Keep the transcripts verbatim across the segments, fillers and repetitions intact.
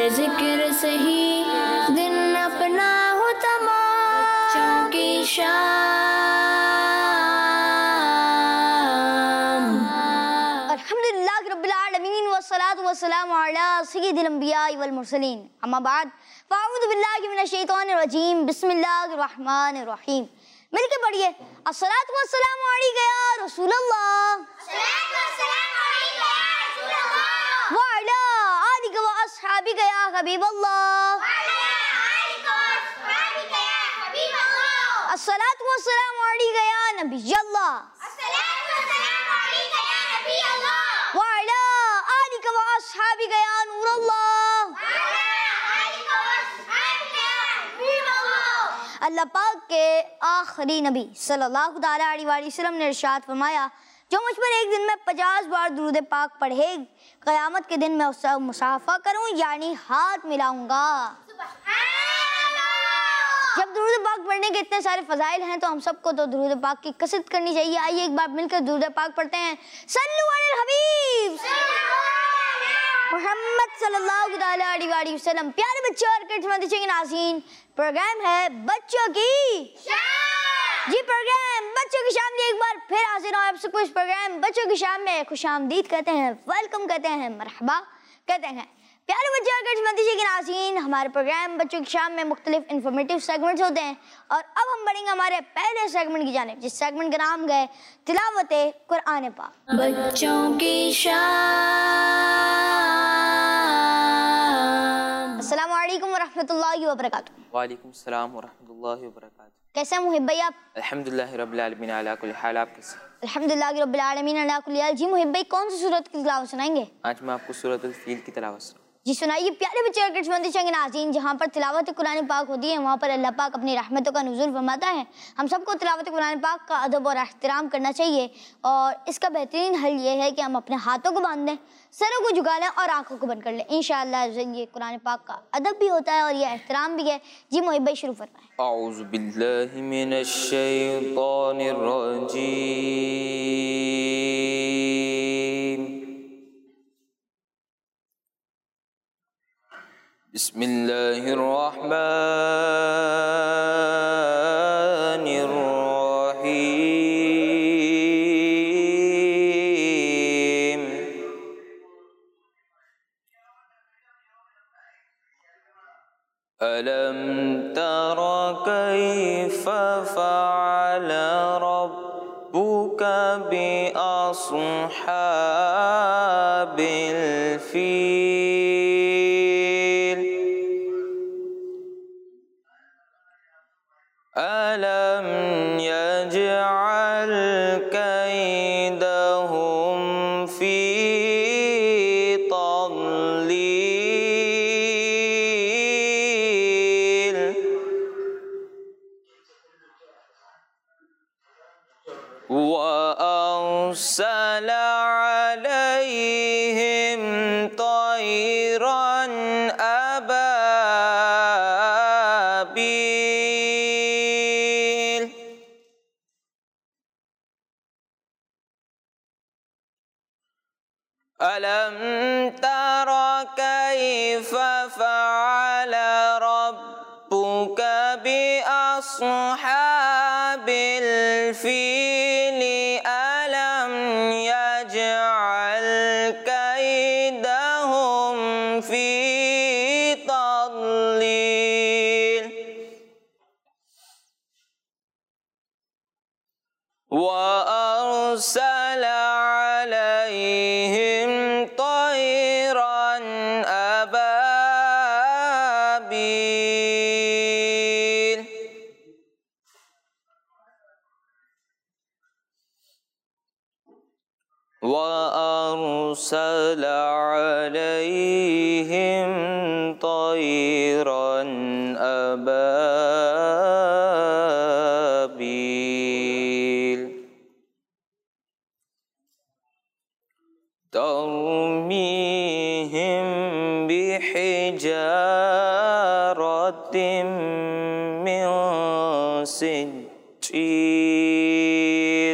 तेरे जिक्र से ही दिन अपना हो तमाम, बच्चों की शाम। अल्हम्दुलिल्लाह रब्बिल आलमीन वस्सलातु वस्सलामु अला सय्यिदिल अंबिया वल मुरसलीन, अम्मा बाद फ़अऊज़ु बिल्लाहि मिनश शैतानिर रजीम, बिस्मिल्लाहिर रहमानिर रहीम। मिलके पढ़िए। अस्सलातु वस्सलामु अलैका या रसूलल्लाह, अस्सलातु वस्सलामु अलैका या रसूलल्लाह, व अला आलिका व अस्हाबिका या हबीबल्लाह, व अला आलिका व अस्हाबिका या हबीबल्लाह। अस्सलातु वस्सलामु अलैका या नबियल्लाह, अस्सलातु वस्सलामु अलैका या नबियल्लाह, व अला आलिका व अस्हाबिका या नूरल्लाह, व अला आलिका व अस्हाबिका या हबीबल्लाह। अल्लाह पाक के आखिरी नबी सल्लल्लाहु तआला अलैहि वसल्लम ने इरशाद फरमाया, जो मुझ पर एक दिन में पचास बार दुरूद पाक पढ़े, क़यामत के दिन मैं उससे मुसाफा करूं यानी हाथ मिलाऊंगा। जब दुरूद पाक पढ़ने के इतने सारे फजाइल हैं तो हम सबको तो दुरूद पाक की कसरत करनी चाहिए। आइए एक बार मिलकर दुरूद पाक पढ़ते हैं। सल्लु अलल हबीब मोहम्मद सल्लल्लाहु अलैहि वसल्लम। प्यारे बच्चों और किड्स नाज़रीन, प्रोग्राम है बच्चों की जी प्रोग्राम बच्चों की शाम। एक बार फिर हाजिर हूं आप सबको इस प्रोग्राम बच्चों की शाम में। खुशामदीद कहते हैं, वेलकम कहते हैं, मरहबा कहते हैं। प्यारे बच्चों और किड्स नाज़रीन, हमारे प्रोग्राम बच्चों की शाम में मुख्तलिफ इन्फॉर्मेटिव सेगमेंट्स होते हैं और अब हम बढ़ेंगे हमारे पहले सेगमेंट की जानिब, जिस सेगमेंट का नाम है तिलावत कुरान पाक। बच्चों की शाम। अस्सलामु अलैकुम वरहमतुल्लाहि वबरकातुहू। वालेकुम सलाम वरहमतुल्लाहि वबरकातुहू। कैसे हैं मुहिब भाई आप? अल्हम्दुलिल्लाह रब्बिल आलमीन अला कुल्ली हाल। आप कैसे? अल्हम्दुलिल्लाह रब्बिल आलमीन अला कुल्ली हाल। जी मुहिब भाई, कौन सी सूरत की तिलावत सुनाएंगे? आज मैं आपको सूरतुल फील की तिलावत सुनाऊंगा। जी सुनाइए। प्यारे बच्चे और किड्स नाज़रीन, जहाँ पर तिलावत कुरान पाक होती है वहाँ पर अल्लाह पाक अपनी रहमतों का नुज़ूल फरमाता है। हम सबको तिलावत कुरान पाक का अदब और एहतराम करना चाहिए और इसका बेहतरीन हल ये है कि हम अपने हाथों को बांध दें, सरों को झुका लें और आंखों को बंद कर लें। इंशाअल्लाह ये कुरान पाक का अदब भी होता है और ये एहतराम भी है। जी मुहिब भाई शुरू फरमाएं। औज़ु बिल्लाहि मिनश शैतानिर रजीम। बिस्मिल्लाहिर रहमानिर रहीम। अलम तरा कैफ़ फ़अल रब्बुका बिअस्हाबिल फ़ील। अलम यजअल कैदहुम फ़ी तज़लील। वअरसल अलैहिम तयरन अबाबील। अलम तरा कैफ़ फ़अल रब्बुका बिअस्हाबिल फ़ील। अलम यजअल कैदहुम फ़ी तज़लील। वअरसल अलैहिम तयरन अबाबील। वअरसल अलैहिम तयरन अबाबील। तरमीहिम बिहिजारतिम मिन सिज्जील।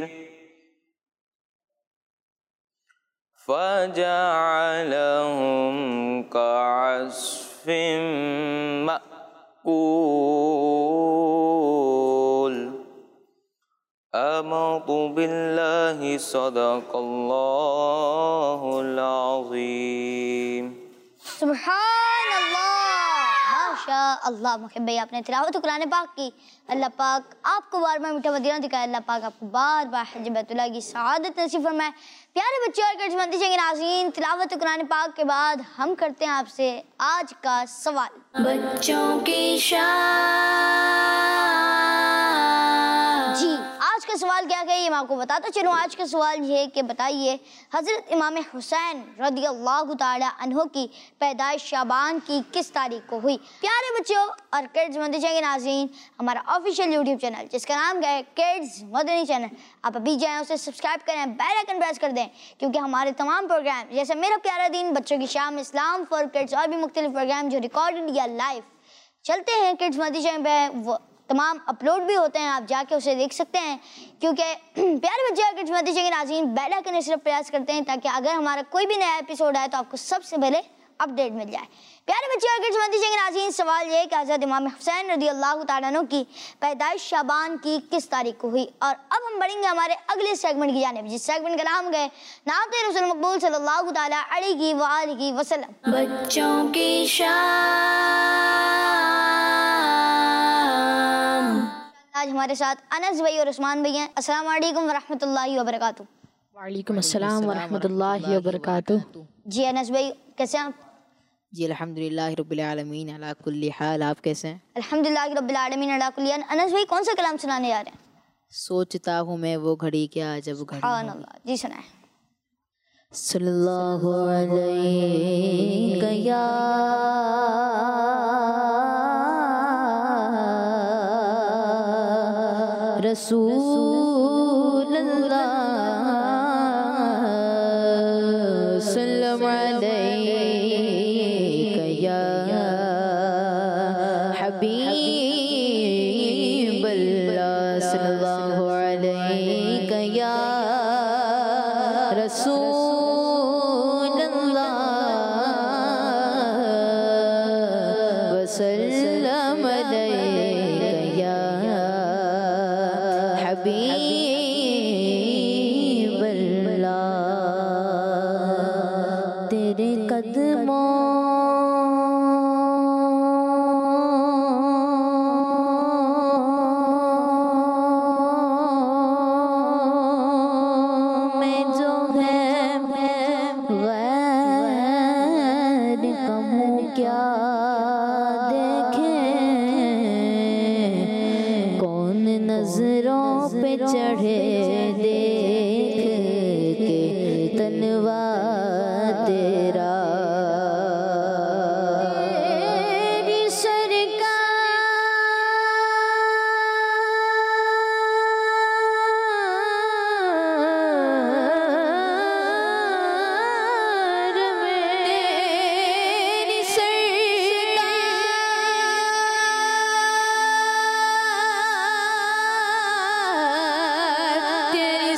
फजअलहुम कअस्फिन मअकूल। आमन्तु बिल्लाहि सदक़ल्लाहुल अज़ीम। सुभान अल्लाह, माशा अल्लाह। मुखिब भाई आपने तिलावत कुरान पाक की। अल्लाह पाक आपको बार बार मीठा मदीना दिखाए। अल्लाह पाक आपको बार बार हज बैतुल्लाह की सआदत नसीब फरमाए। प्यारे बच्चों और किस्मती के नाज़रीन, तिलावत कुरान पाक के बाद हम करते हैं आपसे आज का सवाल। बच्चों की शान। जी, आज का सवाल क्या है ये मैं आपको बताता चलूँ। आज का सवाल ये है कि बताइए हज़रत इमाम हुसैन रज़ियल्लाहु ताला अन्हु की पैदाइश शाबान की किस तारीख को हुई। प्यारे बच्चों और किड्स मदनी के नाज़रीन, हमारा ऑफिशियल यूट्यूब चैनल जिसका नाम है किड्स मदनी चैनल, आप अभी जाएँ उसे सब्सक्राइब करें, बेल आइकन प्रेस कर दें, क्योंकि हमारे तमाम प्रोग्राम जैसे मेरा प्यारा दिन, बच्चों की शाम, इस्लाम फॉर किड्स और भी मुख्तलिफ प्रोग्राम जो रिकॉर्डेड या लाइव चलते हैं किड्स मदनी चैनल पे, वो तमाम अपलोड भी होते हैं। आप जाके उसे देख सकते हैं, क्योंकि प्यारे बच्चे किड्स मदनी के नाज़रीन बेल आइकन सिर्फ प्रेस करते हैं ताकि अगर हमारा कोई भी नया एपिसोड आए तो आपको सबसे पहले अपडेट मिल जाए। प्यारे बच्चे और किड्स मदनी के नाज़रीन, सवाल ये है कि हज़रत इमाम हुसैन रज़ियल्लाहु ताला अन्हु की पैदाइश शाबान की किस तारीख को हुई। और अब हम बढ़ेंगे हमारे अगले सेगमेंट की जानिब, जिस सेगमेंट का नाम है नात रसूल मकबूल सल्लल्लाहु ताला अलैहि व आलिहि वसल्लम। बच्चों की शान। आज हमारे साथ अनस भाई और उस्मान भाई हैं। अस्सलाम वालेकुम व रहमतुल्लाहि व बरकातुहू। वालेकुम अस्सलाम व रहमतुल्लाहि व बरकातुहू। जी अनस भाई कैसे हैं आप? जी अल्हम्दुलिल्लाह रब्बिल आलमीन अला कुल्ली हाल। आप कैसे हैं? अल्हम्दुलिल्लाह रब्बिल आलमीन अला कुल्ली हाल। अनस भाई कौन सा कलाम सुनाने जा रहे हैं? सोचता हूँ मैं वो घड़ी क्या जब घड़ी सुभान अल्लाह। जी सुनाएं। सल्लल्लाहु अलैहि या रसूल अल्लाह, सल्लल्लाहु अलैहि या हबीब अल्लाह, सल्लल्लाहु अलैहि या रसूल अल्लाह, वसल्लम अलैहि या हबीब अल्लाह। तेरे कदमों में जो है गैर कमू क्या देखें, कौन नजरों पे चढ़े देख के तनवा तेरा। तेरी सरकार में, तेरी सरकार, तेरी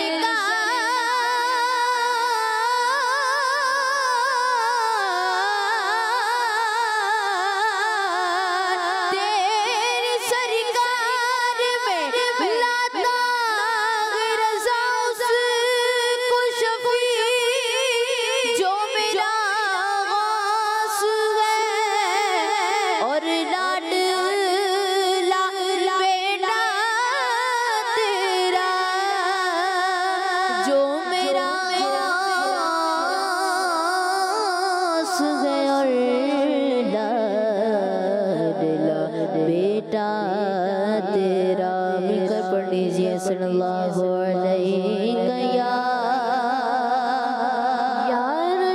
सरकार, तेरी सरकार में लाता रज़ा उसको शफ़ी, जो मेरा गास है और लाडला बेटा तेरा, जो मेरा गास है और लाडला बेटा तेरा। मिलकर पढ़ लीजिए सल्लल्लाहु अलैहि या या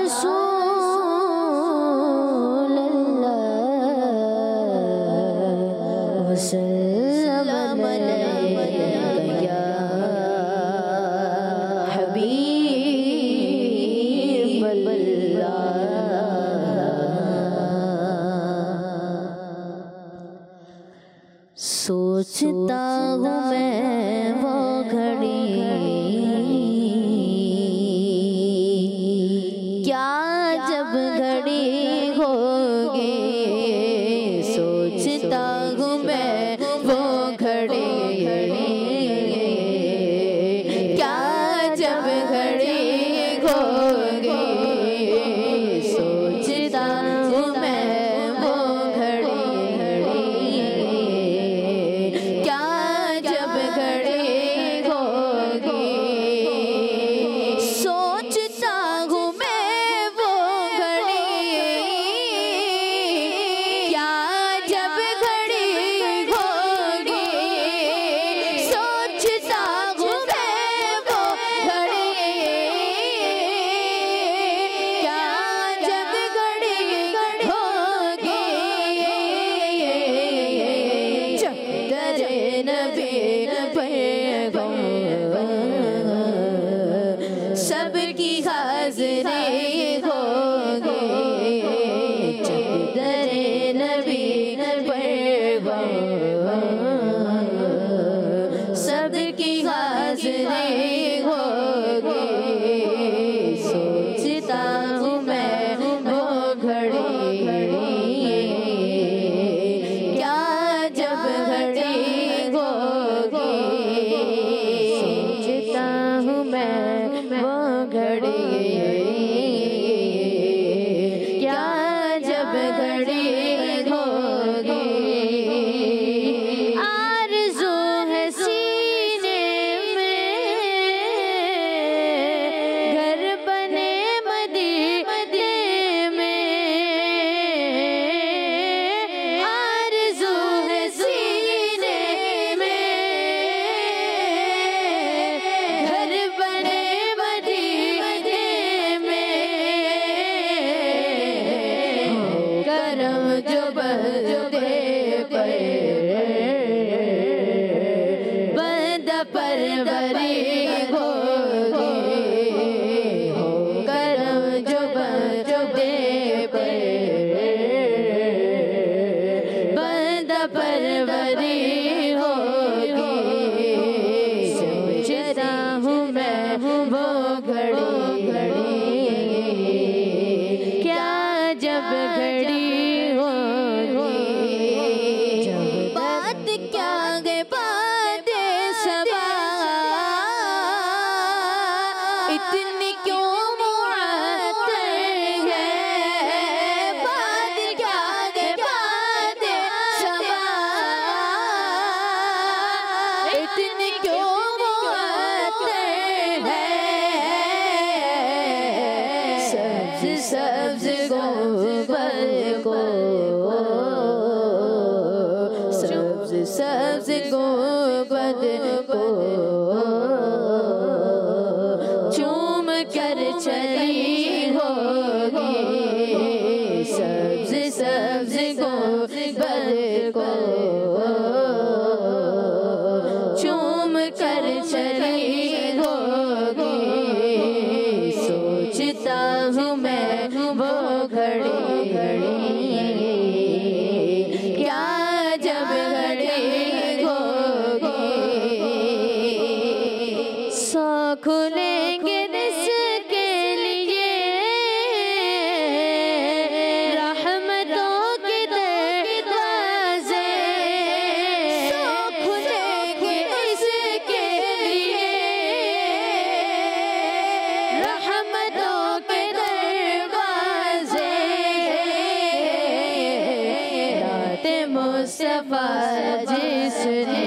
रसूल अल्लाह, वसल्लम अलैहि या हबीब अल्लाह। सोचता हूँ मैं वो घड़ी क्या जब घड़ी होगी, करम जो बंदे पर बंदा परवरी होगी हो करम जो बंदे पर बंदा परवरी होगी सोचता हूँ मैं वो घड़ी क्या जब घड़ी होगी बात क्या गे बात सबा इतनी क्यों मुअत्तर है बात क्या गे बात सबा इतनी क्यों मुअत्तर है सब्ज सब्ज गोबर को सब्ज सब्ज गोबर को चूम कर चली होगी सब्ज सब्ज गोबर को चूम कर चली होगी सोचता हूँ मैं वो घड़ी क्या जब घड़ी होगी सौ खुलेंगे इसके लिए रहमतों के दरवाजे सौ खुलेंगे इसके लिए रहमतों के दरवाजे राते मुस्तफा जिसने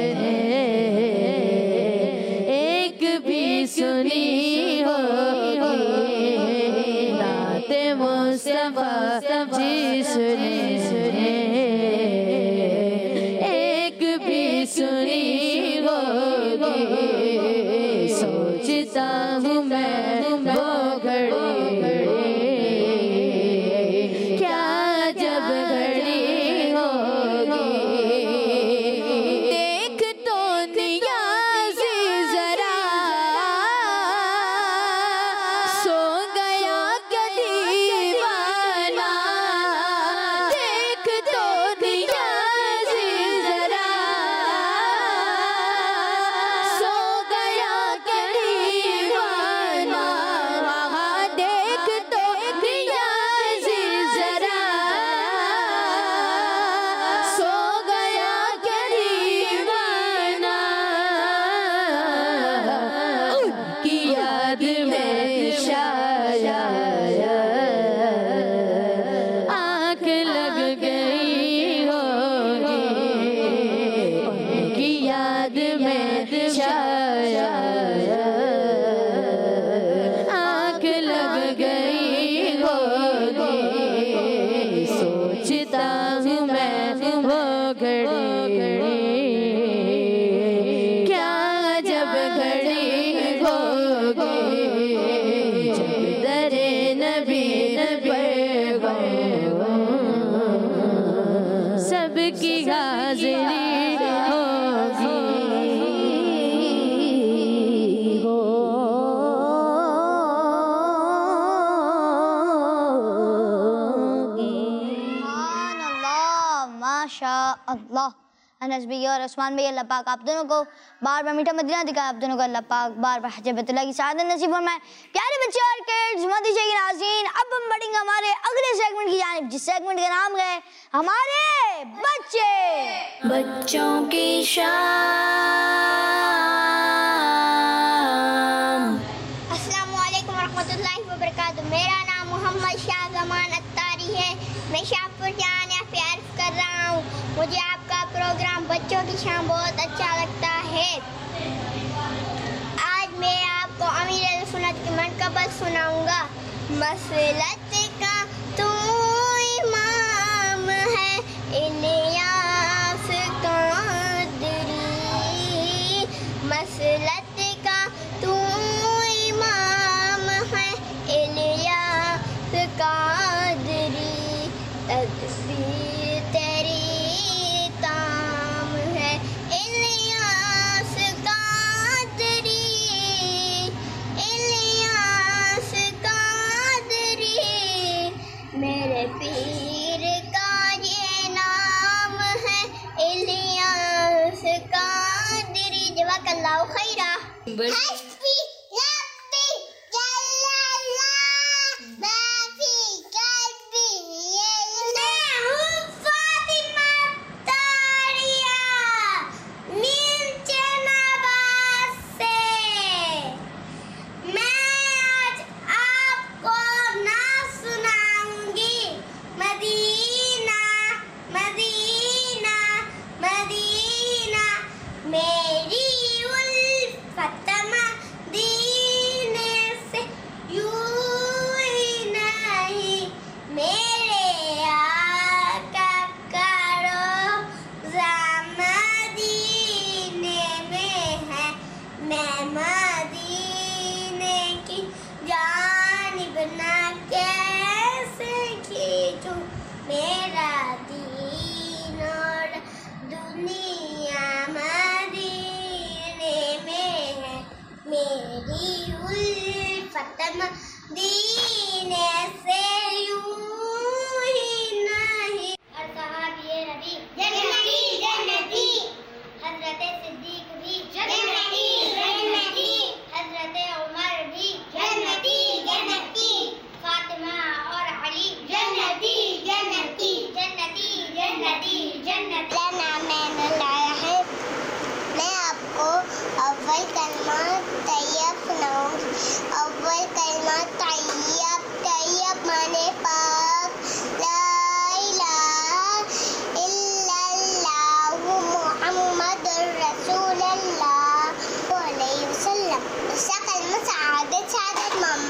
एक भी सुनी होगी राते मुस्तफा जिसने एक भी सुनी होगी सोचता हूँ मैं वो घड़ी क्या जब घड़ी होगी देख तो नियाज़ी जरा सो गया दीवाना देख तो नियाज़ी जरा सो गया दीवाना देख तो नियाज़ी जरा सो गया दीवाना उनकी याद में शायद आँख लग गई होगी उनकी याद में शायद आँख लग गई होगी सोचता हूँ मैं वो घड़ी क्या जब घड़ी होगी जब दरे नबी पर सबकी हाजिरी होगी माशा अल्लाह। अनस भाई और उस्मान भाई, अल्लाह पाक आप दोनों को बार बार मीठा मदीना दिखाए, आप दोनों को अल्लाह पाक बार बार हज बैतुल्लाह की सआदत नसीब फरमाए। प्यारे बच्चे और किड्स मदीना के नाज़रीन, अब हम बढ़ेंगे हमारे अगले सेगमेंट की जानिब, जिस सेगमेंट का नाम है हमारे बच्चे बच्चों की शाम। अस्सलामु अलैकुम वरहमतुल्लाहि वबरकातुहू। मेरा नाम मोहम्मद शाह ज़मान अत्तारी है। मैं शाहपुर जान प्यार कर रहा हूँ। मुझे आपका प्रोग्राम बच्चों की शाम बहुत अच्छा लगता है। आज मैं आपको अमीर सुन्नत की मनक़बत सुनाऊंगा। मसलत का तू इमाम है इलियास कादरी, मसलत का तू इमाम है इलियास कादरी। मेरे पीर का ये नाम है इलियास कादरी। जज़ाकल्लाहु खैरा। हस्बी रब्बी जल्लल्लाह माफी कल्बी। मैं हूँ फातिमा तारिया नीचे नवाज से। मैं आज आपको ना सुनाऊंगी मदीना मदीना मदीना मेरी उल्फत मदीने से यूं ही नहीं मेरे आका का रोज़ा मदीने में है। मैं मदीने की जानिब ना कैसे खींचूं मेरा दीन और दुनिया मदीने में है। मेरी उल्फत मदीने से यूं ही नहीं। हर सहाबी नबी जन्नती जन्नती। हज़रत सिद्दीक भी जन्नती जन्नती। हज़रत उमर भी जन्नती जन्नती। फातिमा और अली जन्नती जन्नती जन्नती जन्नती जन्नती। नाम मैंने लाया है। मैं आपको अव्वल कलमा तैयब सुनाऊंगी। अव्वल कलमा तैयब। तैयब माने पाक। ला इलाहा इल्लल्लाह मुहम्मदुर रसूलुल्लाह अलैहि वसल्लम। इसका कलमा शहादत शहादत मम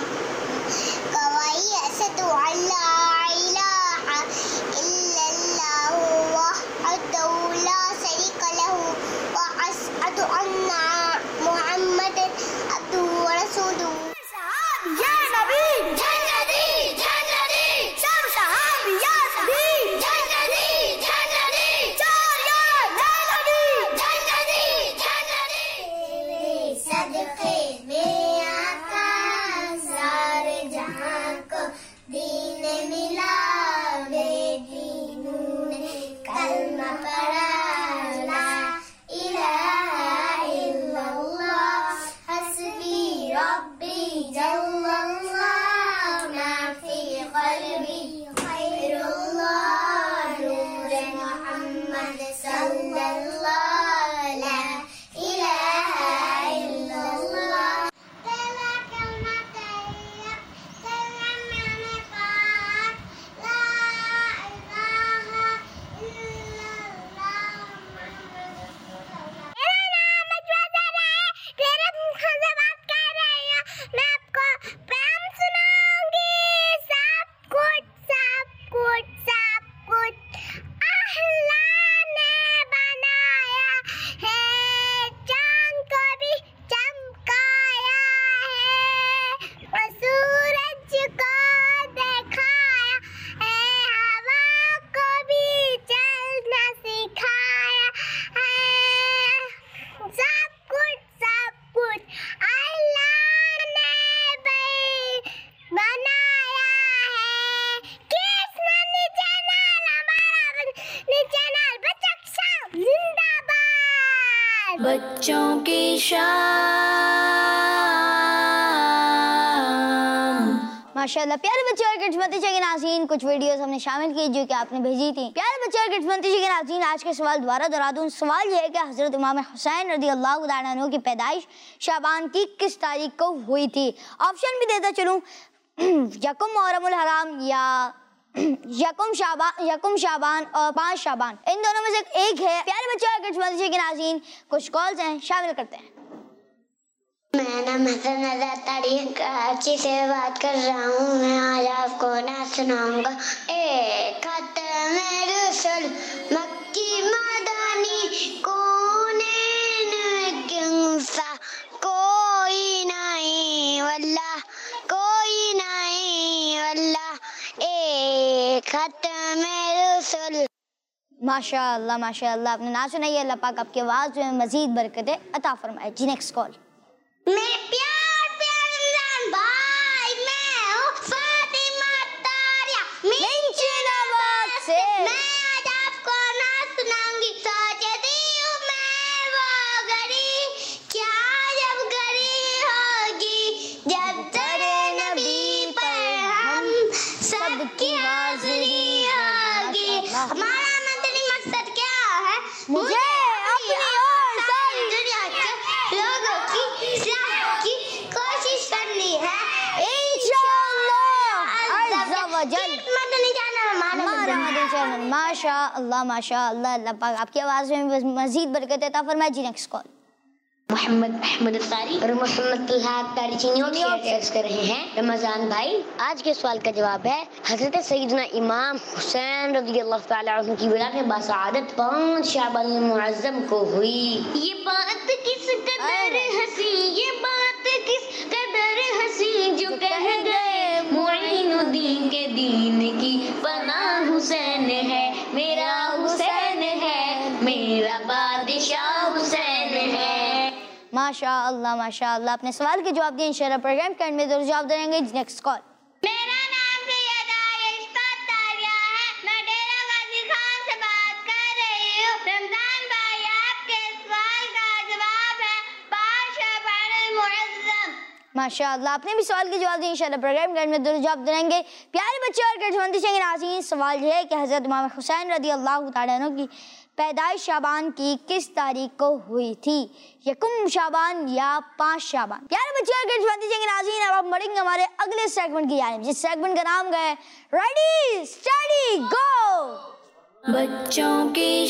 गवाही अशहदु अल्ला इलाहा इल्लल्लाह वहदहु ला शरीका लहु व अशहदु अन्ना मुहम्मदन अब्दुहु व रसूलुहु। सहाबिया नबी जन्नती जन्नती। सब सहाबिया नबी जन्नती जन्नती। चारिया नबी जन्नती जन्नती। तेरे सदके में आका सारे जहां को दीन मिला। बेदीनों ने कलमा पढ़ा ला इलाहा इल्लल्लाह। हस्बी रब्बी जल्लल्लाह माफी क़ल्बी खैरुल्लाह। नूर मुहम्मद सल्लल्लाह ला इलाहा इल्लल्लाह। तेरा कलमा तैयब तेरा मैंने पाक। ला इलाहा इल्लल्लाह मुहम्मद रसूलुल्लाह। मेरा नाम अजवाज़र है। मेरे मुँह से बात कर रही हूँ। मैं आपको प्रेम सुनाऊंगी। सब कुछ सब कुछ सब कुछ अल्लाह ने बनाया है। चांद को भी चमकाया है और सूरज को दिखाया है। हवा को भी चलना सिखाया है। सब कुछ सब कुछ अल्लाह ने भाई बनाया है। कृष्ण नीचे नाल हमारा नीचे नाल बच्चा जिंदाबाद। बच्चों की शाम। माशाल्लाह प्यारे बच्चे और किस्मती के नाज़रीन, कुछ वीडियोस हमने शामिल की जो कि आपने भेजी थी। प्यारे बच्चे और किस्मती के नाज़रीन, आज के सवाल दोबारा दोहरा दूं। सवाल ये है कि हज़रत इमाम हुसैन रज़ी अल्लाह तआला अन्हु की पैदाइश शाबान की किस तारीख को हुई थी? ऑप्शन भी देता चलूँ। यकुम मुहर्रमुल हराम या यकुम शाबान यकुम शाबान और पाँच शाबान। इन दोनों में से एक है। प्यारे बच्चे और किस्मती के नाज़रीन, कुछ कॉल्स हैं, शामिल करते हैं। मैं नाम हसन रज़ा तारीख कराची से बात कर रहा हूँ। मैं आज आपको ना सुनाऊंगा एक खत में रसूल मक्की मदानी। कौनैन क्यों सा कोई नहीं वल्लाह कोई नहीं वल्लाह। एक खत में रसूल। माशाअल्लाह माशाअल्लाह, आपने ना सुनाई। अल्लाह पाक आपकी आवाज़ में मजीद बरकतें अता फरमाए। जी नेक्स्ट कॉल। मेरे प्यार प्यार रमजान भाई, मैं हूँ फातिमा तारिया मिंच हाज़िरी होगी। हमारा मदनी मकसद क्या है? मुझे अपनी और सारी दुनिया के लोगों की इस्लाह की कोशिश करनी है इंशाअल्लाह अज़्ज़ा व जल। मदनी चैनल हमारा हमारा मदनी चैनल। माशा अल्लाह माशा अल्लाह। अल्लाह पाक आपकी आवाज़ में मज़ीद बरकत अता फरमाए। जी नेक्स्ट कॉल। मोहम्मद अहमद अत्तारी और मोहम्मद तलहा अत्तारी चीनियों कर रहे हैं। रमजान भाई, आज के सवाल का जवाब है हजरत सैयदना इमाम हुसैन रज़ियल्लाहु तआला अन्हु की विलादत बासआदत पाँच शाबान मुअज़्ज़म को हुई। ये बात किस कदर हंसी, ये बात किस कदर हंसी, जो कह गए मुईनुद्दीन के दीन की पनाह हुसैन है, मेरा हुसैन है, मेरा बादशाह हुसैन है। माशा अल्लाह माशा अल्लाह। अपने सवाल के जवाब दिए इंशाअल्लाह प्रोग्राम के एंड में जरूर जवाब देंगे। Next call. मेरा नाम सैयदा इश्फाक तारिया है, मैं डेरा गाजी खान से बात कर रही हूँ। रमजान भाई, आपके सवाल का जवाब है पाँच शाबान मुअज़्ज़म। माशा अल्लाह। आपने भी सवाल के जवाब दिए इंशाअल्लाह प्रोग्राम के एंड में जरूर जवाब देंगे। प्यारे बच्चे और गठबंदी से नाज़रीन, सवाल ये है कि हज़रत इमाम हुसैन रज़ियल्लाहु तआला अन्हु की पैदाइश शाबान की किस तारीख को हुई थी? यकुम शाबान या पाँच शाबान? प्यारे बच्चे और गठबंदी से नाज़रीन, अब आप बढ़ेंगे हमारे अगले सेगमेंट की जानिब, जिस सेगमेंट का नाम है रेडी स्टडी गो। बच्चों की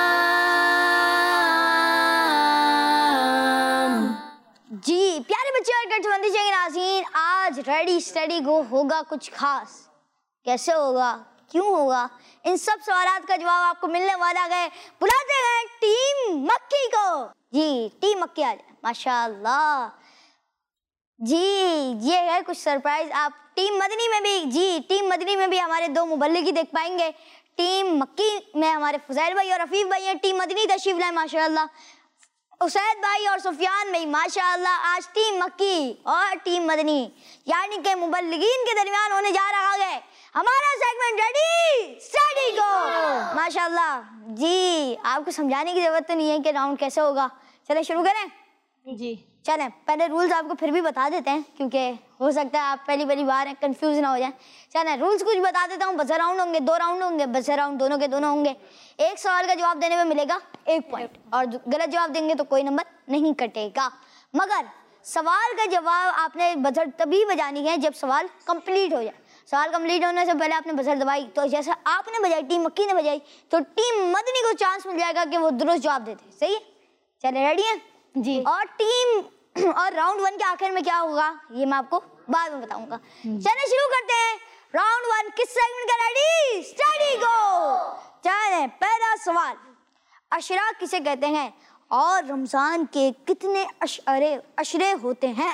शाम। जी प्यारे बच्चे और गठबंदी से नाज़रीन, आज रेडी स्टडी गो होगा कुछ खास। कैसे होगा, क्यों होगा, इन सब सवालात का जवाब आपको मिलने वाला है। बुलाते हैं टीम मक्की को। जी टीम मक्की आ जाए। माशाअल्लाह जी, ये है कुछ सरप्राइज। आप टीम मदनी में भी, जी टीम मदनी में भी हमारे दो मुबल्लिगी देख पाएंगे। टीम मक्की में हमारे फुज़ैल भाई और रफ़ीफ भाई हैं। टीम मदनी तशरीफ लाए माशाअल्लाह। उसैद भाई और सुफियान भाई माशाअल्लाह। आज टीम मक्की और टीम मदनी यानी कि मुबल्लिगीन के दरमियान होने जा रहा है हमारा सेगमेंट रेडी स्टडी गो। माशाअल्लाह जी, आपको समझाने की जरूरत तो नहीं है कि राउंड कैसे होगा। चले शुरू करें। जी चलें, पहले रूल्स आपको फिर भी बता देते हैं क्योंकि हो सकता है आप पहली पहली बार कंफ्यूज ना हो जाए। चलें रूल्स कुछ बता देता हूँ। बजर राउंड होंगे, दो राउंड होंगे। बजर राउंड दोनों के दोनों होंगे। एक सवाल का जवाब देने में मिलेगा एक पॉइंट और गलत जवाब देंगे तो कोई नंबर नहीं कटेगा। मगर सवाल का जवाब आपने बजर तभी बजानी है जब सवाल कंप्लीट हो जाए। सवाल कंप्लीट होने से पहले आपने बजर दबाई तो जैसे आपने बजाई, टीम मक्की ने बजाई, तो टीम मदनी को चांस मिल जाएगा कि वो दुरुस्त जवाब देते। सही है, चले रेडी हैं जी। और टीम और राउंड वन के आखिर में क्या होगा ये मैं आपको बाद में बताऊंगा। चलिए शुरू करते हैं राउंड वन। किस सेगमेंट का? Ready steady go. चलें पहला सवाल, अशरा किसे कहते हैं और रमजान के कितने अशरे अशरे होते हैं?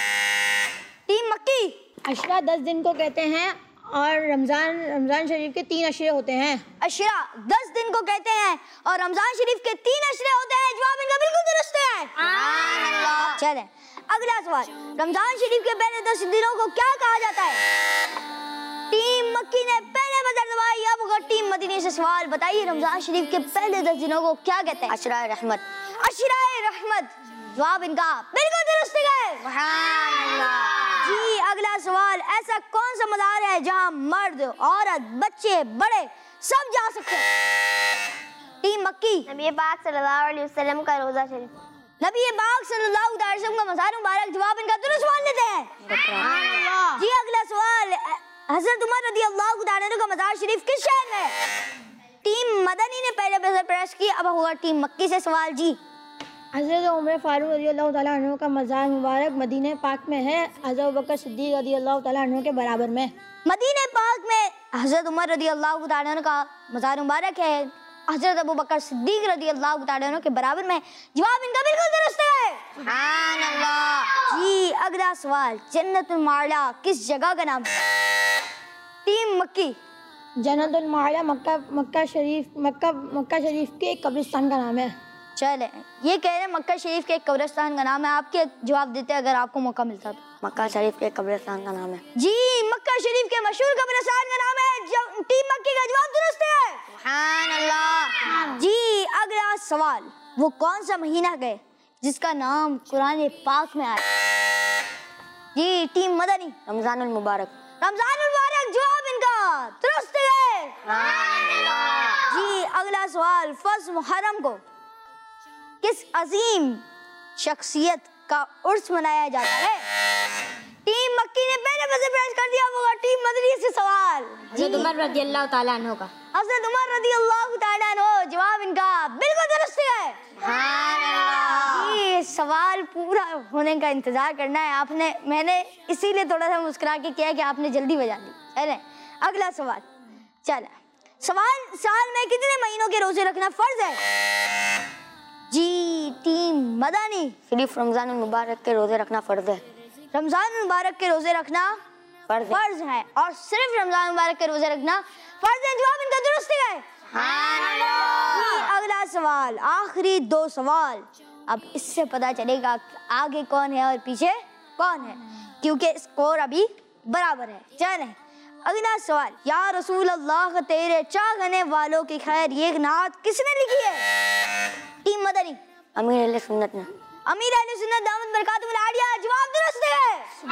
टीम मक्की। अशरा दस दिन को कहते हैं और रमजान रमजान शरीफ के तीन अशरे होते हैं। अशरा दस दिन को कहते हैं और रमजान शरीफ के तीन अशरे होते हैं। जवाब इनका बिल्कुल दुरुस्त है। चलें अगला सवाल, रमजान शरीफ के पहले दस दिनों को क्या कहा जाता है? टीम मक्की ने पहले बजर दबाई। अब होगा टीम मदनी से सवाल, बताइए रमजान शरीफ के पहले दस दिनों को क्या कहते हैं? अशरा रहमत। अशरा रहमत। जवाब इनका बिल्कुल दुरुस्त है। जी अगला सवाल, ऐसा कौन सा मज़ार है जहां मर्द, औरत, बच्चे, बड़े सब जा सकते हैं? टीम मक्की। नबी पाक सल्लल्लाहु अलैहि वसल्लम का रोज़ा शरीफ। नबी पाक सल्लल्लाहु अलैहि वसल्लम का मज़ार मुबारक। जवाब इनका दुरुस्त मान लेते हैं। जी अगला सवाल, हज़रत उमर रज़ियल्लाहु तआला अन्हु का मज़ार शरीफ किस शहर में है? टीम मदनी ने पहले बजर प्रेस की। अब होगा टीम मक्की से सवाल। जी हज़रत उमर फारूक रज़ियल्लाहु तआला अन्हु का मज़ार मुबारक मदीने पाक में है, हज़रत अबू बकर सिद्दीक़ रज़ियल्लाहु तआला अन्हु के बराबर में। मदीने पाक में हज़रत उमर रज़ियल्लाहु तआला अन्हु का मज़ार मुबारक है, हज़रत अबू बकर सिद्दीक़ रज़ियल्लाहु तआला अन्हु के बराबर में। जवाब इनका बिल्कुल दुरुस्त है। सुभान अल्लाह। जी अगला सवाल, जन्नतुल माला किस जगह का नाम है? टीम मक्की। जन्नतुल माला मक्का मक्का शरीफ मक्का मक्का शरीफ के एक कब्रिस्तान का नाम है। चले ये कह रहे हैं मक्का शरीफ के एक कब्रिस्तान का नाम है। आपके जवाब देते अगर आपको मौका मिलता तो। मक्का शरीफ के कब्रिस्तान का नाम है। जी मक्का शरीफ के मशहूर कब्रिस्तान का नाम है। टीम मक्की का जवाब दुरुस्त है। सुभान अल्लाह। जी अगला सवाल, वो कौन सा महीना है जिसका नाम कुरान पाक में आया? जी टीम मदनी। रमजानुल मुबारक। रमजानुल मुबारक। जवाब इनका दुरुस्त है। जी अगला सवाल, फर्स्ट मुहर्रम को किस अजीम शख्सियत का उर्स मनाया जाता है? टीम मक्की ने पहले बजे प्रेस कर दिया होगा। टीम मदनी से सवाल, हज़रत उमर रज़ी अल्लाह ताला अन्हु का। हज़रत उमर रज़ी अल्लाह ताला अन्हु, जवाब इनका बिल्कुल दुरुस्त है। ये सवाल पूरा होने का इंतजार करना है आपने, मैंने इसीलिए थोड़ा सा मुस्कुरा के किया कि आपने जल्दी बजा दी। चले अगला सवाल, चला सवाल, साल में कितने महीनों के रोजे रखना फर्ज है? जी टीम मदनी, सिर्फ रमजान मुबारक के रोजे रखना फर्ज है। रमजान मुबारक के रोजे रखना फर्ज है। फर्ज है और सिर्फ रमजान मुबारक के रोजे रखना फर्ज है। जवाब इनका दुरुस्त है। जी, अगला सवाल, आखिरी दो सवाल, अब इससे पता चलेगा कि आगे कौन है और पीछे कौन है, क्योंकि स्कोर अभी बराबर है। चलें अगला सवाल, या रसूल अल्लाह तेरे चाहने वालों की खैर ये नात किसने लिखी है? टीम मदनी, अमीर अहले सुन्नत ने। अमीर अहले सुन्नत दामद बरकातुहुल आलिया, जवाब दुरुस्त है।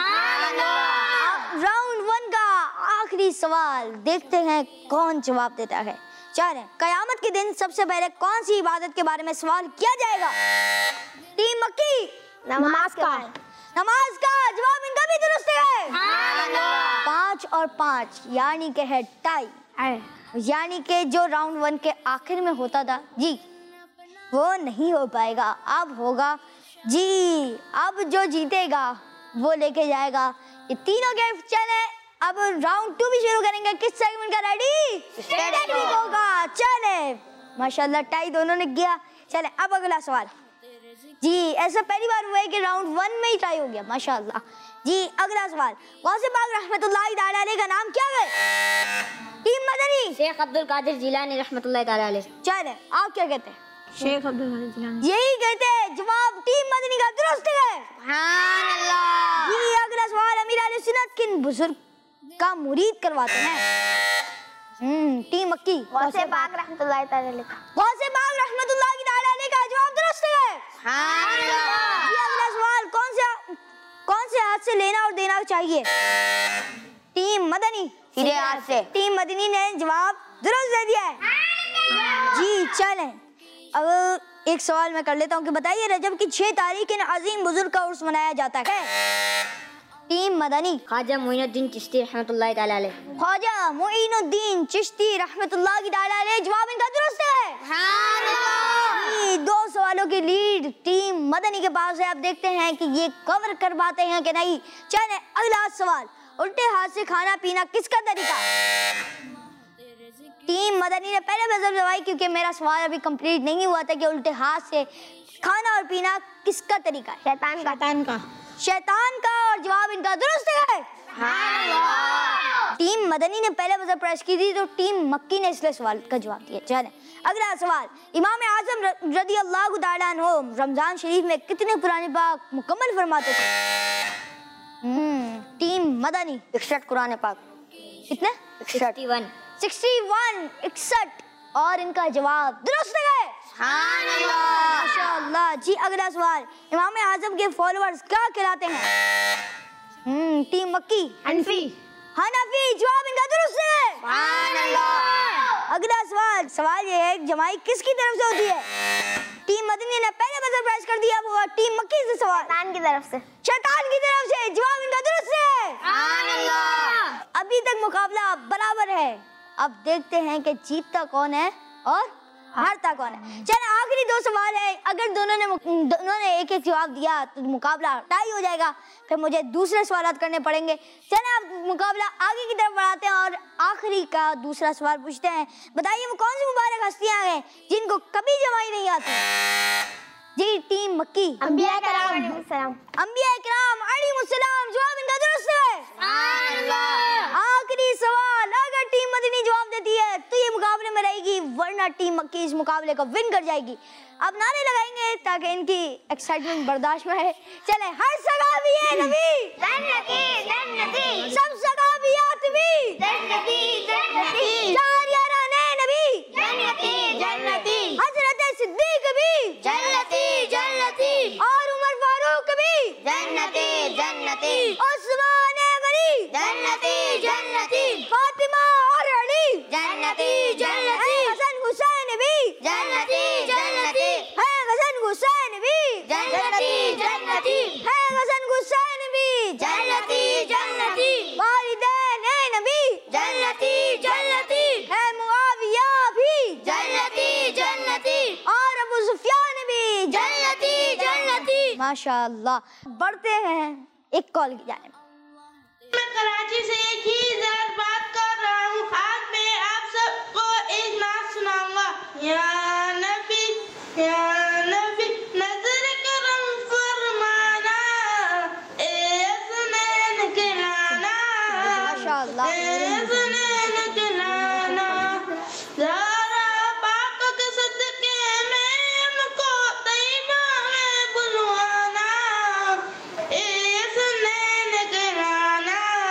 राउंड वन का आखिरी सवाल, देखते हैं कौन जवाब देता है। चलें कयामत के दिन सबसे पहले कौन सी इबादत के बारे में सवाल किया जाएगा? टीम मक्की, नमाज का। नमाज का, जवाब इनका भी दुरुस्त है। पाँच और पाँच यानी के है टाई, यानी के जो राउंड वन के आखिर में होता था जी वो नहीं हो पाएगा, अब होगा जी। अब जो जीतेगा वो लेके जाएगा ये तीनों गिफ्ट। चले अब राउंड टू भी शुरू करेंगे। किस सेगमेंट का रेडी? स्टेडिक होगा। चले माशाल्लाह टाई दोनों ने किया। चले अब अगला सवाल जी, ऐसा पहली बार हुआ है कि राउंड वन में ही टाई हो गया माशाल्लाह। जी अगला सवाल, गौसे पाक रहमतुल्लाहि ताला अलैह का नाम क्या है? टीम मदनी, शेख अब्दुल कादिर जिलानी रहमतुल्लाहि ताला अलैह। चले आप क्या कहते हैं? शेख अब्दुल कादिर जिलानी। यही कहते हैं, जवाब टीम मदनी का दुरुस्त है। जी अगला सवाल, अमीर अहले सुन्नत किन बुजुर्ग का मुरीद करवाते हैं? हम्म टीम मक्की, गौसे पाक रहमतुल्लाहि ताला अलैह। गौसे पाक रहमतुल्लाहि ताला अलैह का जवाब दुरुस्त है। जी अगला सवाल, कौन सा कौन से हाथ से लेना और देना चाहिए? टीम मदनी, सीधे हाथ से। टीम मदनी ने जवाब दुरुस्त दे दिया है। जी चलें अब एक सवाल मैं कर लेता हूँ कि बताइए रजब की छह तारीख इन अजीम बुजुर्ग का उर्स मनाया जाता है? टीम मदनी, ख्वाजा मोइनुद्दीन चिश्ती रहमतुल्लाहि ताला अलैह। ख्वाजा मोइनुद्दीन चिश्ती रहमतुल्लाहि ताला अलैह, जवाब इनका दुरुस्त है। दो सवालों की लीड टीम मदनी के पास है। अब देखते हैं कि ये कवर कर पाते हैं कि नहीं। चलें अगला सवाल, उल्टे हाथ से खाना पीना किसका तरीका? टीम मदनी ने पहले बजर दबाई क्योंकि मेरा सवाल अभी कंप्लीट नहीं हुआ था कि उल्टे हाथ से खाना और पीना किसका तरीका है? शैतान का। शैतान का। शैतान का, और जवाब इनका दुरुस्त है। टीम मदनी ने पहले बजर प्रेस की थी तो टीम मक्की ने इसलिए सवाल का जवाब दिया। चलें अगला सवाल, इमाम आजम रज़ी अल्लाह ताला अन्हु रमजान शरीफ में कितने कुरान पाक मुकम्मल फरमाते थे? हम्म टीम मदनी, इकसठ कुरान पाक। कितने? इकसठ। इकसठ, इकसठ, और इनका जवाब दुरुस्त है। माशाअल्लाह। जी अगला सवाल, इमाम आजम के फॉलोअर्स क्या कहलाते हैं? हम्म टीम मक्की, हनफी। हनफी, जवाब इनका दुरुस्त है। अगला सवाल, सवाल ये है जमाई किसकी तरफ से होती है? टीम मदनी ने पहले बजर प्रेस कर दिया, वो टीम मक्की से सवाल। शैतान की तरफ से। शैतान की तरफ से, जवाब इनका दुरुस्त है। अभी तक मुकाबला बराबर है। अब देखते हैं कि जीतता कौन है और हारता कौन है। चलो आखिरी दो सवाल है, अगर दोनों ने दोनों ने एक एक जवाब दिया तो मुकाबला टाई हो जाएगा, फिर मुझे दूसरे सवाल करने पड़ेंगे। चलें अब मुकाबला आगे की तरफ बढ़ाते हैं और आखिरी का दूसरा सवाल पूछते हैं। बताइए वो कौन सी मुबारक हस्तियां हैं जिनको कभी जमाई नहीं आती? जी टीम मक्की, अंबिया कराम अलैहिस्सलाम। अंबिया इकराम अलैहिमुस्सलाम, जवाब इनका दुरुस्त है। आखिरी सवाल, अगर टीम मदनी जवाब देती है तो ये मुकाबले में रहेगी, वरना टीम मक्की इस मुकाबले को विन कर जाएगी। अब नारे लगाएंगे ताकि इनकी एक्साइटमेंट बर्दाश्त में है। चले, हर सगा भी है नबी, जन्नती जन्नती, सब सगाबियात भी जन्नती जन्नती, चार याराने नबी जन्नती जन्नती, हजरत सिद्दीक भी जन्नती जन्नती, और उमर फारूक भी जन्नती जन्नती, उस्मान गनी जन्नती जन्नती, फातिमा और जन्नती जन्नती, हसन हुसैन भी जन्नती जन्नती, है हसन हुसैन भी जन्नती जन्नती, है हसन हुसैन भी जन्नती जन्नती, वालिदैन नबी जन्नती जन्नती, है मुआविया भी जन्नती जन्नती, और अबू सुफियान भी जन्नती जन्नती। माशाअल्लाह। बढ़ते हैं एक कॉल की जानिब। मैं कराची से एक ही ज़रा बात कर रहा हूँ। आज मैं आप सबको एक नात सुनाऊंगा। या नबी या नबी नजर करम फरमाना, ए सुनैन के लाना, माशाअल्लाह। ए सुनैन के लाना, ज़रा पाक के सदके में हमको तैबा में बुलवाना, ए सुनैन के लाना।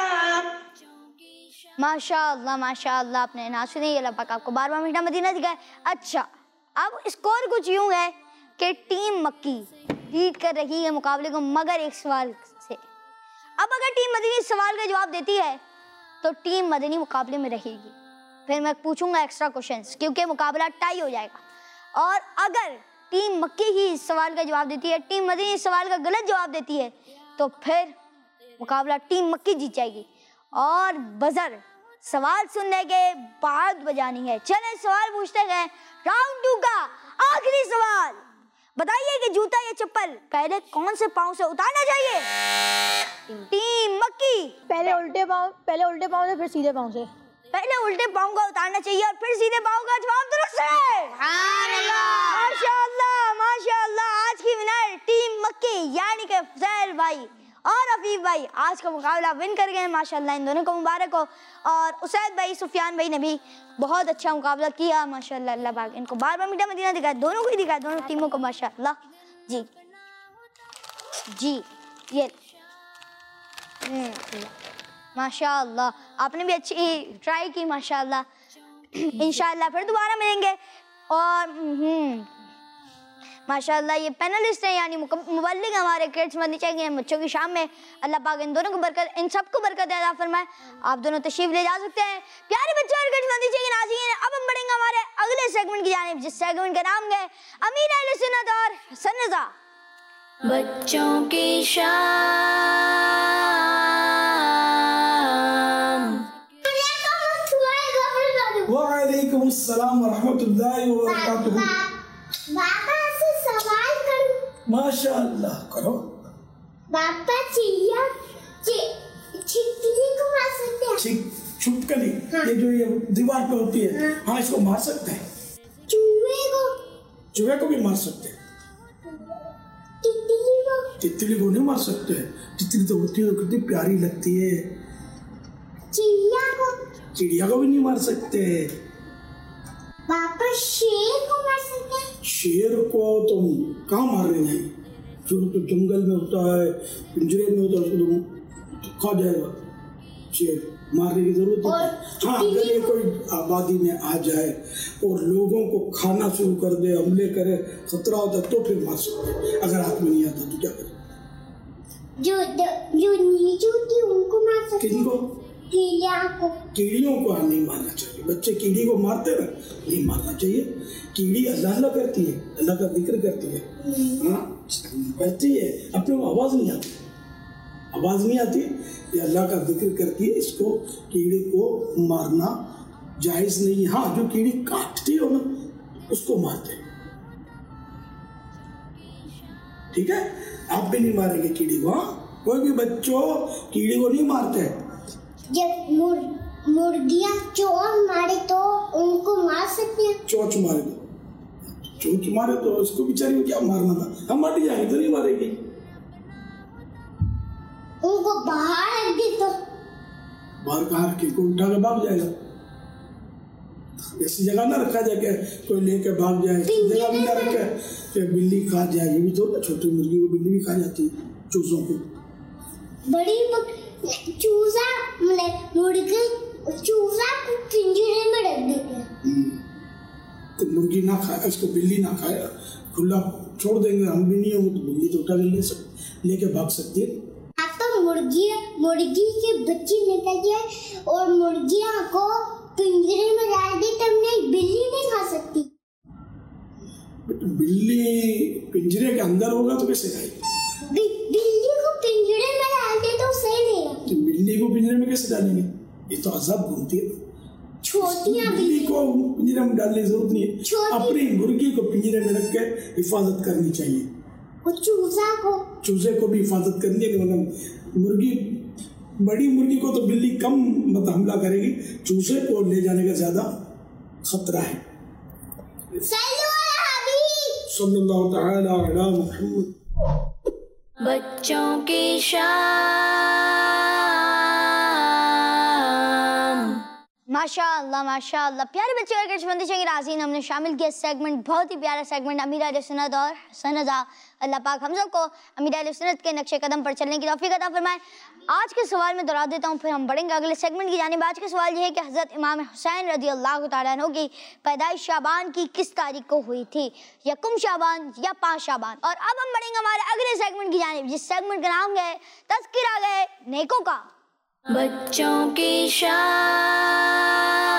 माशाअल्लाह माशाअल्लाह, आपने ना सुनी, अल्लाह पाक आपको बार बार मीठा मदीना दिखाए। अच्छा, अब स्कोर कुछ यूं है कि टीम मक्की लीड कर रही है मुकाबले को, मगर एक सवाल से। अब अगर टीम मदनी इस सवाल का जवाब देती है तो टीम मदनी मुकाबले में रहेगी। फिर मैं पूछूंगा एक्स्ट्रा क्वेश्चंस, क्योंकि मुकाबला टाई हो जाएगा। और अगर टीम मक्की ही इस सवाल का जवाब देती है, टीम मदनी इस सवाल का गलत जवाब देती है, तो फिर मुकाबला टीम मक्की जीत जाएगी। और बजर सवाल सुनने के बाद बजानी है। चलें सवाल पूछते हैं, राउंड टू का आखिरी सवाल। बताइए कि जूता या चप्पल पहले कौन से पाँव से उतारना चाहिए? टीम मक्की। पहले उल्टे पाँव पहले उल्टे पाँव से फिर सीधे पाँव से। पहले उल्टे पाँव का उतारना चाहिए और फिर सीधे पाँव का। जवाब दुरुस्त है। माशाअल्लाह माशाअल्लाह। आज की विनर टीम मक्की यानी कि फजैल भाई और अफीफ भाई आज का मुकाबला विन कर गए। माशाअल्लाह, इन दोनों को मुबारक हो। और उसैद भाई, सुफियान भाई ने भी बहुत अच्छा मुकाबला किया। माशाअल्लाह, अल्लाह पाक इनको बार बार मीठा मदीना दिखाए, दोनों को ही दिखाए, दोनों टीमों को। माशाअल्लाह जी जी। ये माशाअल्लाह, आपने भी अच्छी ट्राई की। माशाअल्लाह, इंशाअल्लाह फिर दोबारा मिलेंगे। और हम्म माशाअल्लाह, ये पैनलिस्ट हैं यानी मुबल्लिग हमारे किड्स मदनी चाहिए बच्चों की शाम में। अल्लाह पाक इन दोनों को बरकत, इन सबको बरकत अता फरमाए। आप दोनों तशरीफ ले जा सकते हैं। प्यारे बच्चों और किड्स मदनी चाहिए नाज़रीन, अब हम बढ़ेंगे हमारे अगले सेगमेंट की जानिब, जिस सेगमेंट का नाम है अमीर अहले सुन्नत और हसन रज़ा। बच्चों की शाम। वालेकुम अस्सलाम व रहमतुल्लाहि व बरकातुहू। बाबा से सवाल करूं? माशाअल्लाह, करो। बाबा चिड़िया छिपकली को मार सकते हैं? छिपकली? हाँ। ये जो ये दीवार पे होती है, हाँ, हाँ, इसको मार सकते हैं। चूहे को? चूहे को भी मार सकते हैं। तितली को? तितली को नहीं मार सकते हैं। तितली तो होती है, कितनी प्यारी लगती है। चिड़िया को? चिड़िया को भी नहीं मार सकते। पापा शेर को मार सकते हैं? शेर को तुम कहाँ मार रहे हैं? जो तो जंगल में होता है, पिंजरे में होता है, उसको तो खा जाएगा। शेर मारने की जरूरत है। हाँ, अगर ये कोई आबादी में आ जाए और लोगों को खाना शुरू कर दे, हमले करे, खतरा होता तो फिर मार सकते हैं। अगर हाथ में नहीं आता तो क्या करें? जो जो नीचे होती है उनको मार सकते हैं? किनको? कीड़िया को? कीड़ियों को नहीं मारना चाहिए। बच्चे कीड़ी को मारते ना, नहीं मारना चाहिए। कीड़ी अल्लाह अल्लाह करती है, अल्लाह का जिक्र करती है, हाँ करती है, अपने को आवाज नहीं आती, आवाज नहीं आती, ये अल्लाह का जिक्र करती है। इसको कीड़ी को मारना जायज नहीं। हाँ, जो कीड़ी काटती हो ना उसको मारते, ठीक है? आप भी नहीं मारेंगे कीड़ी को। हाँ, कोई भी बच्चों कीड़ी को नहीं मारते। जब मुर, मुर्गियाँ चोंच मारे तो उनको मार सकते हैं? चोंच मारे तो चोंच मारे तो उसको बेचारी को क्या मारना था? हम मर जाएंगे तो नहीं मारेगी। उनको बाहर रख दे तो? बाहर कहाँ रखे? कोई उठा के भाग जाएगा। ऐसी जगह ना रखा जाए कि कोई लेके भाग जाए। जगह भी ना रखे कि बिल्ली खा जाए। ये भी तो छोटी मुर्गी को बिल्ली भी खा जाती है, चूजों को। बड़ी चूजा मुर्गी चूजा को पिंजरे में रख देते हैं तो मुर्गी ना खाए, उसको बिल्ली ना खाए, खुला छोड़ देंगे। हम भी नहीं होंगे तो बिल्ली तो उठा के ले सकते, लेके भाग सकती है। अब तो मुर्गी मुर्गी के बच्चे निकल जाए और मुर्गियाँ को पिंजरे में डाल दे बिल्ली पिंजरे के अंदर होगा तो कैसे खाएगी? बिल्ली को पिंजरे में डालते तो सही नहीं है। तो बिल्ली को पिंजरे में कैसे डालेंगे? ये तो अजब घूमती है। छोटियां बिल्ली को पिंजरे में डालने की जरूरत नहीं है। अपनी मुर्गी को पिंजरे में रख के हिफाजत करनी चाहिए। वो चूजा को चूजे को भी हिफाजत करनी है, मतलब मुर्गी, बड़ी मुर्गी को तो बिल्ली कम मतलब हमला करेगी, चूजे को ले जाने का ज्यादा खतरा है। सल्लल्लाहु तआला अला मुहम्मद। बच्चों की शान। माशाअल्लाह माशाअल्लाह। प्यारे बच्चे और किस्मती के नाज़रीन, हमने शामिल किया सेगमेंट, बहुत ही प्यारा सेगमेंट अमीर अहले सुन्नत और सनदा। अल्लाह पाक हम सबको अमीर अहले सुन्नत के नक्शे कदम पर चलने की तौफीक अता फरमाए। आज के सवाल में दोहरा देता हूँ, फिर हम बढ़ेंगे अगले सेगमेंट की जानिब। आज का सवाल यह है कि हज़रत इमाम हुसैन रज़ी अल्लाह तआला अन्हु की पैदाइश शाबान की किस तारीख को हुई थी? यकम शाबान या पाँच शाबान? और अब हम बढ़ेंगे हमारे अगले सेगमेंट की जानिब, जिस सेगमेंट का नाम है तज़किरा गए नेकों का। बच्चों की शान।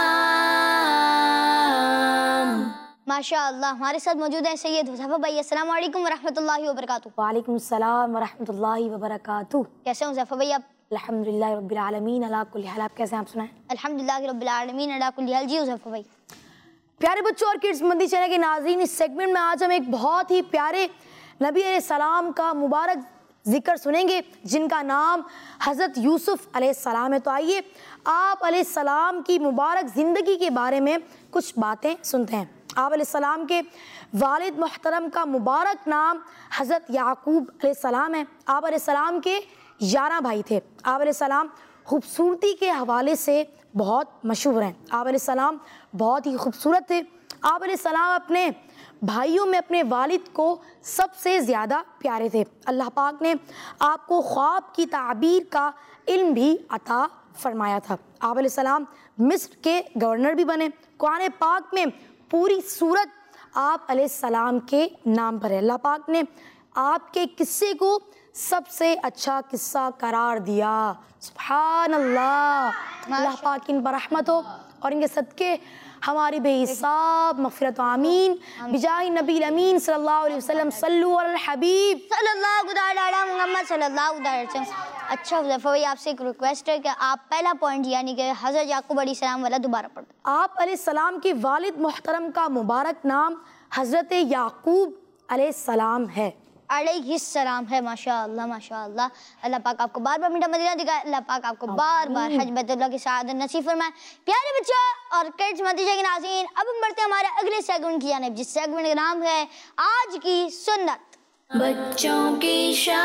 माशाअल्लाह, हमारे साथ मौजूद हैं सैयद हुज़ैफा भाई। अस्सलाम वालेकुम व रहमतुल्लाहि व बरकातुहू। वालेकुम सलाम व रहमतुल्लाहि व बरकातुहू। कैसे हैं हुज़ैफा भाई आप? अल्हम्दुलिल्लाह रब्बिल आलमीन अला कुल्ली हाल। आप कैसे हैं, आप सुनाएं? अल्हम्दुलिल्लाह रब्बिल आलमीन अला कुल्ली हाल। जी हुज़ैफा भाई। प्यारे बच्चों और किड्स मंदी चैनल के नाज़रीन, इस सेगमेंट में आज हम एक बहुत ही प्यारे नबी अलैहिस्सलाम का मुबारक जिक्र सुनेंगे, जिनका नाम हज़रत यूसुफ अलैहिस्सलाम है। तो आइए आप अलैहिस्सलाम की मुबारक ज़िंदगी के बारे में कुछ बातें सुनते हैं। आप अलैहिस्सलाम के वालिद मोहतरम का मुबारक नाम हज़रत याकूब अलैहिस्सलाम है। आप अलैहिस्सलाम के ग्यारह भाई थे। आप अलैहिस्सलाम खूबसूरती के हवाले से बहुत मशहूर हैं। आप अलैहिस्सलाम बहुत ही खूबसूरत थे। आप अलैहिस्सलाम अपने भाइयों में अपने वालिद को सबसे ज़्यादा प्यारे थे। अल्लाह पाक ने आपको ख्वाब की ताबीर का इल्म भी अता फरमाया था। आप अलैहिस्सलाम मिस्र के गवर्नर भी बने। कुरान पाक में पूरी सूरत आप अलैहिस्सलाम के नाम पर है। अल्लाह पाक ने आपके किस्से को सबसे अच्छा किस्सा करार दिया। सुभान अल्लाह। अल्लाह पाक इन पर रहमत हो और इनके सदके हमारी बेहिसाब मग़फ़िरत आमीन बिजाही नबी अमीन सल्लल्लाहु अलैहि वसल्लम। सल्लु अलल हबीब सल्लल्लाहु अला मुहम्मद सल्लल्लाहु अलैहि वसल्लम। अच्छा हुज़ैफा भाई, आपसे एक रिक्वेस्ट है कि आप पहला पॉइंट यानी कि हज़रत याकूब अलैहिस्सलाम वाला दोबारा पढ़ दें। आप अलैहिस्सलाम के वालिद मोहतरम का मुबारक नाम हज़रत याकूब अलैहिस्सलाम है। अलैहिस्सलाम है। माशाअल्लाह माशाअल्लाह। अल्लाह पाक आपको बार बार मीठा मदीना दिखाए। अल्लाह पाक आपको बार बार हज बैतुल्लाह की सआदत नसीब फरमाए। प्यारे बच्चों और किड्स मदीना के नाज़रीन, अब हम बढ़ते हैं हमारे अगले सेगमेंट की जानिब, जिस सेगमेंट का नाम है आज की सुन्नत। बच्चों की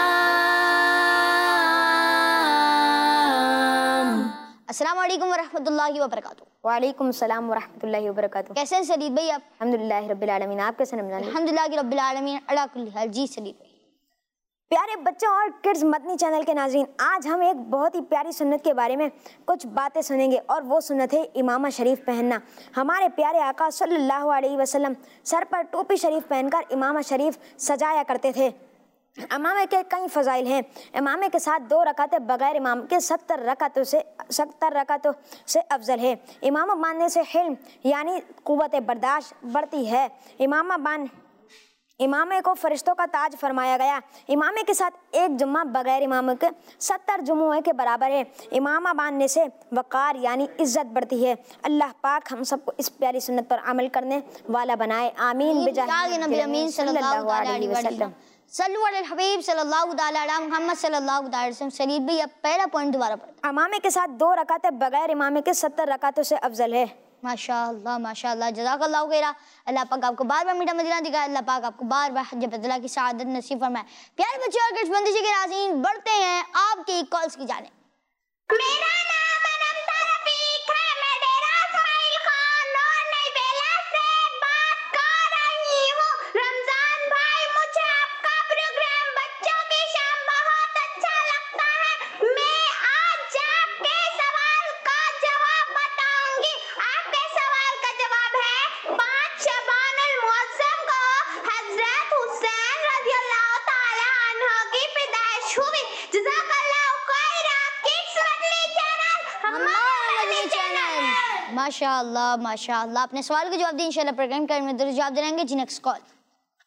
शान। अस्सलाम वालेकुम व रहमतुल्लाहि व बरकातुहू। वालेकुम सलाम व रहमतुल्लाहि व बरकातुहू। कैसे हैं सलीद भाई आप? अल्हम्दुलिल्लाह रब्बिल आलमीन। आप कैसे हैं? अल्हम्दुलिल्लाह रब्बिल आलमीन अला कुल्ली हाल। जी सलीद भाई। प्यारे बच्चों और किड्स मदनी चैनल के नाज़रीन, आज हम एक बहुत ही प्यारी सुन्नत के बारे में कुछ बातें सुनेंगे और वो सुन्नत है इमामा शरीफ पहनना। हमारे प्यारे आका सल्लल्लाहु अलैहि वसल्लम सर पर टोपी शरीफ पहनकर इमामा शरीफ सजाया करते थे। इमामे के कई फ़ज़ाइल हैं। इमामे के साथ दो रकातें बग़ैर इमाम के सत्तर रकातों से सत्तर रकातों से अफजल है। इमामा बांधने से हिल्म यानी क़ुव्वत बर्दाश्त बढ़ती है। इमामा बांध इमामे को फरिश्तों का ताज फरमाया गया। इमामे के साथ एक जुम्मा बग़ैर इमाम के सत्तर जुम्मे के बराबर है। इमामा बांधने से वक़ार यानी इज़्ज़त बढ़ती है। अल्लाह पाक हम सबको इस प्यारी सुन्नत पर अमल करने वाला बनाए। आमीन बिजाही नबी अमीन सल्लल्लाहु अलैहि वसल्लम। सल्लु अलल हबीब सल्लल्लाहु अला मुहम्मद सल्लल्लाहु अलैहि वसल्लम। सलीद भाई अब पहला पॉइंट दोबारा पढ़। इमामे के साथ दो रकातें बग़ैर इमामे के सत्तर रकातों से अफजल है। माशाअल्लाह माशाअल्लाह। जज़ाकल्लाहु खैरा। अल्लाह पाक आपको बार बार मीठा मदीना दिखाए। अल्लाह पाक आपको बार बार हज बैतुल्लाह की सआदत नसीब फरमाए। प्यारे बच्चों और किड्स बंदिश के नाज़रीन, बढ़ते हैं आपकी कॉल्स की जाने। मेरा नाम अनंता रफीक है। मैं डेरा इस्माइल खान नूर नई बेला से बात कर रही हूँ। रमजान भाई, मुझे आपका प्रोग्राम बच्चों की शाम बहुत अच्छा लगता है। मैं आज आपके सवाल का जवाब बताऊंगी। आपके सवाल का जवाब है पाँच शबानुल मुअज़्ज़म को हज़रत हुसैन रज़ियल्लाहु ताला अन्हु की पैदाइश हुई। जज़ाकल्लाहु खैरा। किड्स मदनी चैनल हमारा मदनी चैनल। माशाअल्लाह माशाअल्लाह। अपने सवाल का जवाब दिए इंशाअल्लाह प्रोग्राम करने में जवाब देंगे। जी नेक्स्ट कॉल।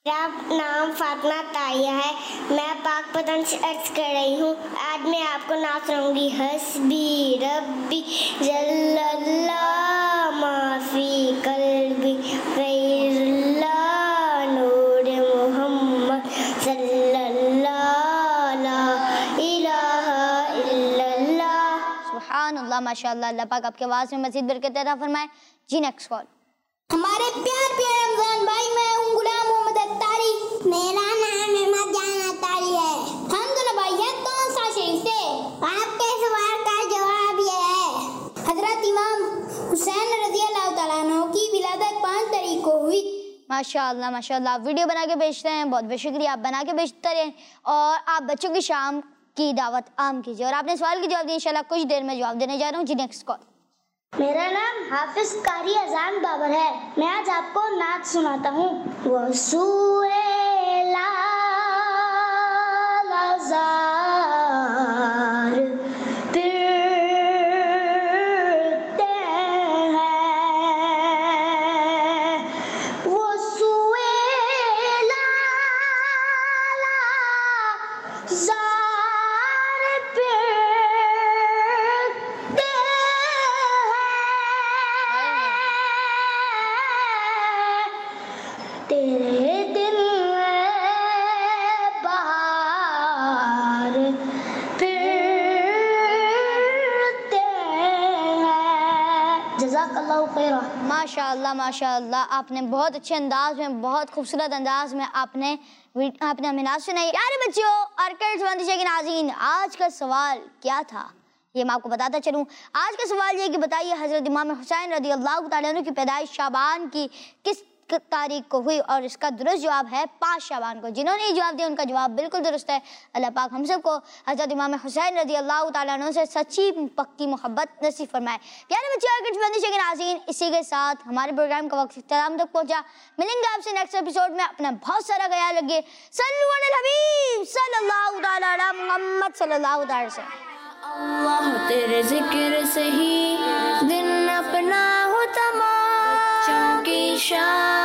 मेरा नाम फातिमा ताहिया है। मैं पाक पतन से अर्ज कर रही हूँ। आज मैं आपको नात सुनाऊंगी। हस्बी रब्बी जल्लल्लाह माफी कल्बी गैरुल्लाह नूर मोहम्मद सल्लल्लाहु ला इलाहा इल्लल्लाह। सुभानअल्लाह, माशाअल्लाह। अल्लाह पाक आपके आवाज़ में मज़ीद बरकत अता फरमाए। जी नेक्स्ट कॉल। हमारे प्यार प्यारे रमजान भाई, मैं हूँ गुलाम मोहम्मद अत्तारी। मेरा नाम अहमद जान अत्तारी है। हम दोनों भाई हैं कौन सा शरीफ से। आपके सवाल का जवाब ये है, हजरत इमाम हुसैन रज़ी अल्लाह तआला अन्हु की विलादत पाँच तारीख को हुई। माशाअल्लाह माशाअल्लाह। आप वीडियो बना के भेजते हैं, बहुत बहुत शुक्रिया। आप बना के भेजते रहें और आप बच्चों की शाम की दावत आम कीजिए। और आपने सवाल की जवाब दिया, इंशाल्लाह कुछ देर में जवाब देने जा रहा हूँ। जी नेक्स्ट कॉल। मेरा नाम हाफिज कारी अजान बाबर है। मैं आज आपको नात सुनाता हूँ। वो सुएला लज़ार फिरते हैं, वो सुएला लज़ार फिरते तेरे दिल में बाहर फिरते हैं। जज़ाकल्लाहु खैरा। माशाअल्लाह माशाअल्लाह। आपने बहुत अच्छे अंदाज में, बहुत खूबसूरत अंदाज में आपने आपने हमें नात सुनाई। प्यारे बच्चों और के नाज़रीन, आज का सवाल क्या था ये मैं आपको बताता चलूँ। आज का सवाल ये कि बताइए हज़रत इमाम हुसैन रज़ी अल्लाह तआला अन्हु की पैदाइश शाबान की किस तारीख को हुई, और इसका दुरुस्त जवाब है पाँच शाबान को। जिन्होंने ये जवाब दिया उनका जवाब बिल्कुल दुरुस्त है। अल्लाह पाक हम सबको हज़रत इमाम हुसैन रज़ी अल्लाह तआला अन्हु से सच्ची पक्की मोहब्बत नसीब फरमाए। प्यारे बच्चों के नाज़रीन, इसी के साथ हमारे प्रोग्राम का वक्त इख्तिताम तक पहुँचा। मिलेंगे आपसे नेक्स्ट एपिसोड में। अपना बहुत सारा ख्याल रखिए। सल्लल्लाहु अलल हबीब सल्लल्लाहु तआला अला मुहम्मद सल्लल्लाहु अलैहि वसल्लम। अल्लाह तेरे जिक्र से ही दिन अपना हो तमाम, बच्चों की शान